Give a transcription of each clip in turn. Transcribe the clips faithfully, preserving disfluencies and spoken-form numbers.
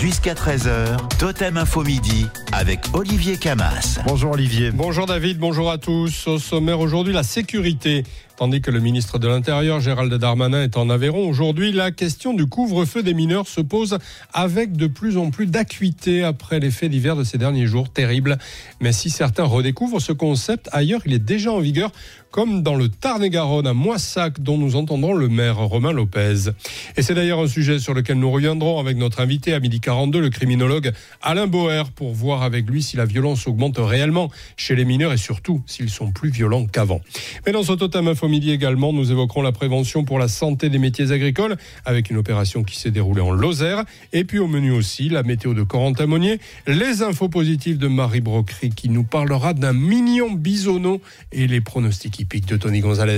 Jusqu'à treize heures, Totem Info Midi avec Olivier Camas. Bonjour Olivier. Bonjour David, bonjour à tous. Au sommaire aujourd'hui, la sécurité. Tandis que le ministre de l'Intérieur, Gérald Darmanin, est en Aveyron, aujourd'hui, la question du couvre-feu des mineurs se pose avec de plus en plus d'acuité après les faits divers de ces derniers jours, terribles. Mais si certains redécouvrent ce concept, ailleurs, il est déjà en vigueur, comme dans le Tarn-et-Garonne, à Moissac, dont nous entendrons le maire Romain Lopez. Et c'est d'ailleurs un sujet sur lequel nous reviendrons avec notre invité à midi quarante-deux, le criminologue Alain Boer, pour voir avec lui si la violence augmente réellement chez les mineurs et surtout s'ils sont plus violents qu'avant. Mais dans ce Totem Info Midi également, nous évoquerons la prévention pour la santé des métiers agricoles avec une opération qui s'est déroulée en Lozère. Et puis au menu aussi, la météo de Corentin Monnier, les infos positives de Marie Brocry qui nous parlera d'un mignon bisonneau et les pronostics hippiques de Tony Gonzalez.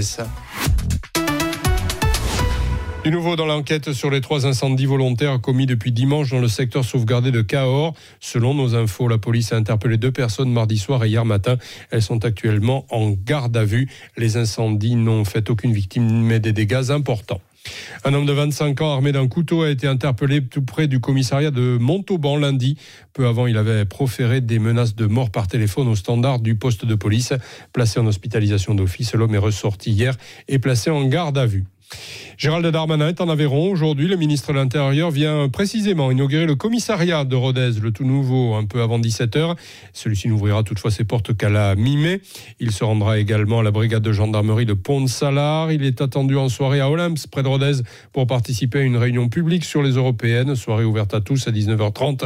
Du nouveau dans l'enquête sur les trois incendies volontaires commis depuis dimanche dans le secteur sauvegardé de Cahors. Selon nos infos, la police a interpellé deux personnes mardi soir et hier matin. Elles sont actuellement en garde à vue. Les incendies n'ont fait aucune victime, mais des dégâts importants. Un homme de vingt-cinq ans armé d'un couteau a été interpellé tout près du commissariat de Montauban lundi. Peu avant, il avait proféré des menaces de mort par téléphone au standard du poste de police. Placé en hospitalisation d'office, l'homme est ressorti hier et placé en garde à vue. Gérald Darmanin est en Aveyron. Aujourd'hui, le ministre de l'Intérieur vient précisément inaugurer le commissariat de Rodez, le tout nouveau, un peu avant dix-sept heures. Celui-ci n'ouvrira toutefois ses portes qu'à la mi-mai. Il se rendra également à la brigade de gendarmerie de Pont-de-Salard. Il est attendu en soirée à Olympe, près de Rodez, pour participer à une réunion publique sur les européennes. Soirée ouverte à tous à dix-neuf heures trente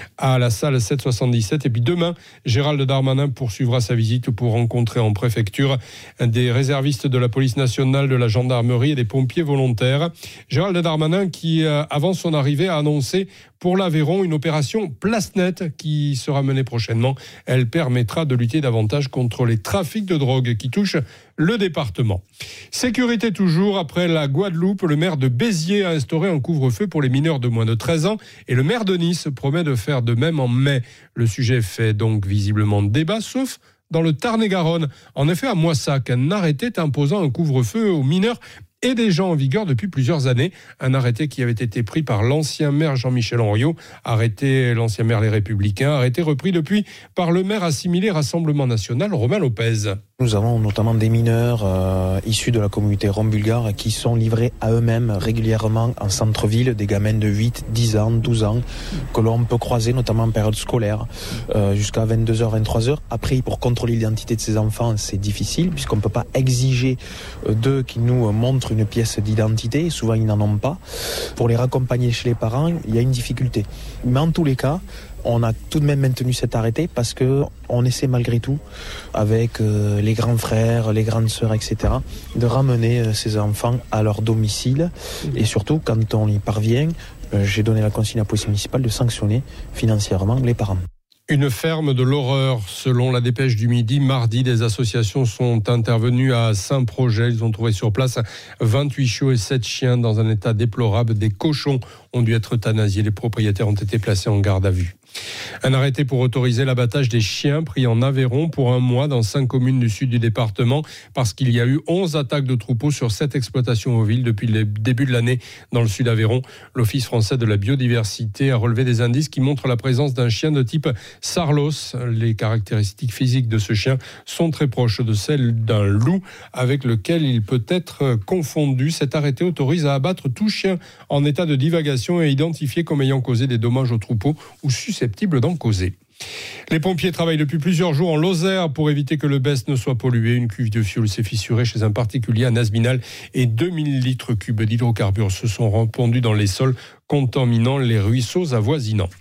à la salle sept cent soixante-dix-sept. Et puis demain, Gérald Darmanin poursuivra sa visite pour rencontrer en préfecture des réservistes de la police nationale, de la gendarmerie et des pompiers volontaires. Gérald Darmanin qui, euh, avant son arrivée, a annoncé pour l'Aveyron une opération Place Nette qui sera menée prochainement. Elle permettra de lutter davantage contre les trafics de drogue qui touchent le département. Sécurité toujours, après la Guadeloupe, le maire de Béziers a instauré un couvre-feu pour les mineurs de moins de treize ans et le maire de Nice promet de faire de même en mai. Le sujet fait donc visiblement débat, sauf dans le Tarn-et-Garonne. En effet, à Moissac, un arrêté imposant un couvre-feu aux mineurs est déjà en vigueur depuis plusieurs années. Un arrêté qui avait été pris par l'ancien maire Jean-Michel Henriot, arrêté l'ancien maire Les Républicains, arrêté repris depuis par le maire assimilé Rassemblement National Romain Lopez. Nous avons notamment des mineurs euh, issus de la communauté rom-bulgare qui sont livrés à eux-mêmes régulièrement en centre-ville, des gamins de huit, dix ans, douze ans, que l'on peut croiser notamment en période scolaire, euh, jusqu'à vingt-deux heures, vingt-trois heures. Après, pour contrôler l'identité de ces enfants, c'est difficile, puisqu'on ne peut pas exiger d'eux qu'ils nous montrent une pièce d'identité, souvent ils n'en ont pas. Pour les raccompagner chez les parents, il y a une difficulté. Mais en tous les cas, on a tout de même maintenu cet arrêté parce que on essaie malgré tout, avec euh, les grands frères, les grandes sœurs, et cetera, de ramener euh, ces enfants à leur domicile. Et surtout, quand on y parvient, euh, j'ai donné la consigne à la police municipale de sanctionner financièrement les parents. Une ferme de l'horreur, selon la dépêche du midi. Mardi, des associations sont intervenues à Saint-Projet. Ils ont trouvé sur place vingt-huit chiots et sept chiens dans un état déplorable. Des cochons ont dû être euthanasiés. Les propriétaires ont été placés en garde à vue. Un arrêté pour autoriser l'abattage des chiens pris en Aveyron pour un mois dans cinq communes du sud du département parce qu'il y a eu onze attaques de troupeaux sur sept exploitations oviles depuis le début de l'année dans le sud Aveyron. L'Office français de la biodiversité a relevé des indices qui montrent la présence d'un chien de type Sarlos. Les caractéristiques physiques de ce chien sont très proches de celles d'un loup avec lequel il peut être confondu. Cet arrêté autorise à abattre tout chien en état de divagation et identifié comme ayant causé des dommages aux troupeaux ou susceptible d'en causer. Les pompiers travaillent depuis plusieurs jours en Lozère pour éviter que le Besse ne soit pollué. Une cuve de fioul s'est fissurée chez un particulier à Nazbinal et deux mille litres cubes d'hydrocarbures se sont répandus dans les sols, contaminant les ruisseaux avoisinants.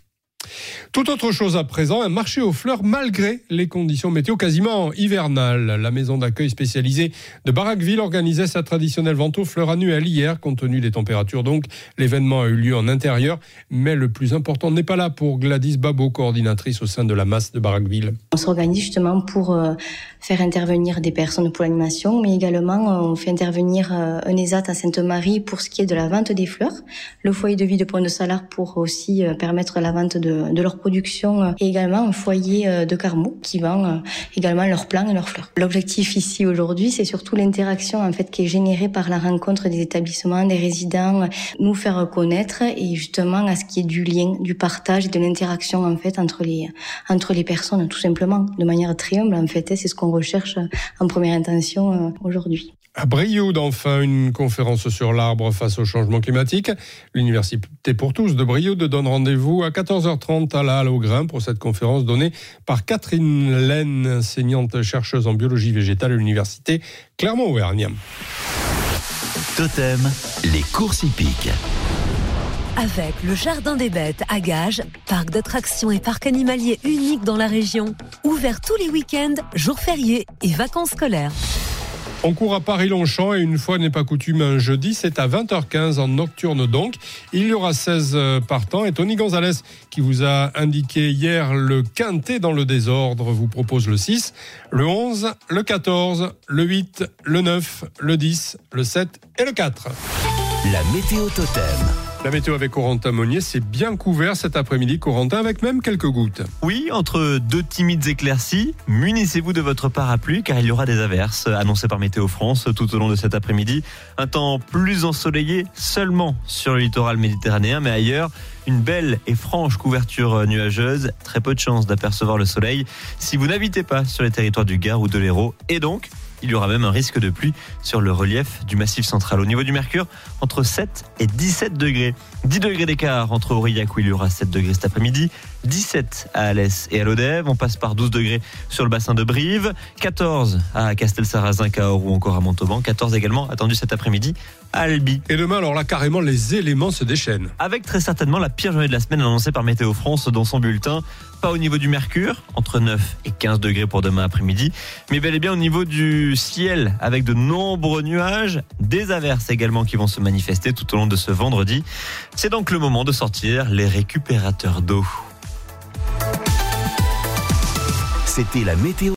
Tout autre chose à présent, un marché aux fleurs malgré les conditions météo quasiment hivernales. La maison d'accueil spécialisée de Barraqueville organisait sa traditionnelle vente aux fleurs annuelle hier, compte tenu des températures donc. L'événement a eu lieu en intérieur, mais le plus important n'est pas là pour Gladys Babot, coordinatrice au sein de la masse de Barraqueville. On s'organise justement pour euh, faire intervenir des personnes pour l'animation, mais également on fait intervenir euh, un ESAT à Sainte-Marie pour ce qui est de la vente des fleurs, le foyer de vie de Pont-de-Salard pour aussi euh, permettre la vente de de, de leur production et également un foyer de Carmaux qui vend également leurs plants et leurs fleurs. L'objectif ici aujourd'hui, c'est surtout l'interaction en fait qui est générée par la rencontre des établissements, des résidents, nous faire connaître et justement à ce qui est du lien, du partage et de l'interaction en fait entre les entre les personnes tout simplement, de manière très humble en fait. C'est ce qu'on recherche en première intention aujourd'hui. À Brioude, enfin, une conférence sur l'arbre face au changement climatique. L'Université pour tous de Brioude donne rendez-vous à quatorze heures trente à la Halle aux Grains pour cette conférence donnée par Catherine Laine, enseignante chercheuse en biologie végétale à l'Université Clermont-Auvergne. Totem, les courses hippiques. Avec le Jardin des Bêtes à Gages, parc d'attractions et parc animalier unique dans la région, ouvert tous les week-ends, jours fériés et vacances scolaires. On court à Paris-Longchamp et une fois n'est pas coutume un jeudi, c'est à vingt heures quinze en nocturne donc. Il y aura seize partants et Tony Gonzalez qui vous a indiqué hier le quintet dans le désordre vous propose le six, le onze, le quatorze, le huit, le neuf, le dix, le sept et le quatre. La météo Totem. La météo avec Corentin Monnier, c'est bien couvert cet après-midi, Corentin, avec même quelques gouttes. Oui, entre deux timides éclaircies, munissez-vous de votre parapluie car il y aura des averses annoncées par Météo France tout au long de cet après-midi. Un temps plus ensoleillé seulement sur le littoral méditerranéen, mais ailleurs, une belle et franche couverture nuageuse, très peu de chances d'apercevoir le soleil si vous n'habitez pas sur les territoires du Gard ou de l'Hérault. Et donc, il y aura même un risque de pluie sur le relief du Massif central. Au niveau du mercure, entre sept et dix-sept degrés. dix degrés d'écart entre Aurillac où il y aura sept degrés cet après-midi, dix-sept à Alès et à Lodève. On passe par douze degrés sur le bassin de Brive, quatorze à Castelsarrasin, Cahors ou encore à Montauban, quatorze également attendu cet après-midi à Albi. Et demain, alors là, carrément, les éléments se déchaînent. Avec très certainement la pire journée de la semaine annoncée par Météo France dans son bulletin. Pas au niveau du mercure, entre neuf et quinze degrés pour demain après-midi, mais bel et bien au niveau du ciel, avec de nombreux nuages, des averses également qui vont se manifester tout au long de ce vendredi. C'est donc le moment de sortir les récupérateurs d'eau. C'était la météo.